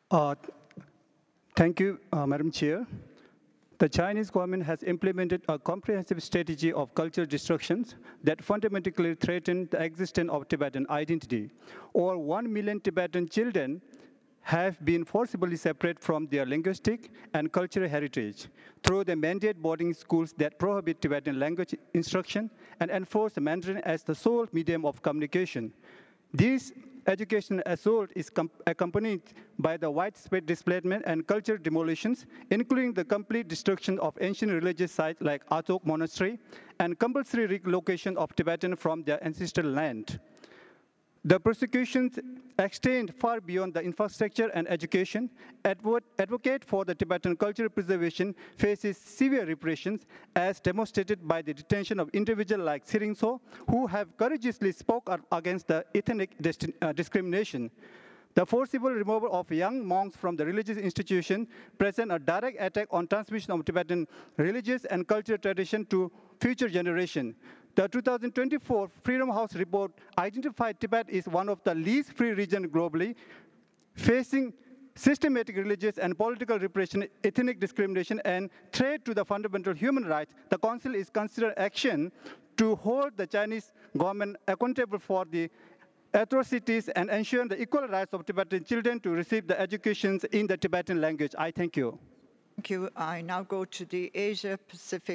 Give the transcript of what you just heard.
Uh, Thank you, Madam Chair. The Chinese government has implemented a comprehensive strategy of cultural destructions that fundamentally threaten the existence of Tibetan identity. Over 1 million Tibetan children have been forcibly separated from their linguistic and cultural heritage through the mandate boarding schools that prohibit Tibetan language instruction and enforce Mandarin as the sole medium of communication. This educational assault is accompanied by the widespread displacement and cultural demolitions, including the complete destruction of ancient religious sites like Atok Monastery and compulsory relocation of Tibetans from their ancestral land. The persecutions extend far beyond the infrastructure and education. Advocate for the Tibetan cultural preservation faces severe repressions as demonstrated by the detention of individuals like Siring So, who have courageously spoke up against the ethnic discrimination. The forcible removal of young monks from the religious institution present a direct attack on transmission of Tibetan religious and cultural tradition to future generations. The 2024 Freedom House report identified Tibet as one of the least free regions globally, facing systematic religious and political repression, ethnic discrimination, and threat to the fundamental human rights. The Council is considering action to hold the Chinese government accountable for the atrocities and ensure the equal rights of Tibetan children to receive the education in the Tibetan language. I thank you. Thank you. I now go to the Asia Pacific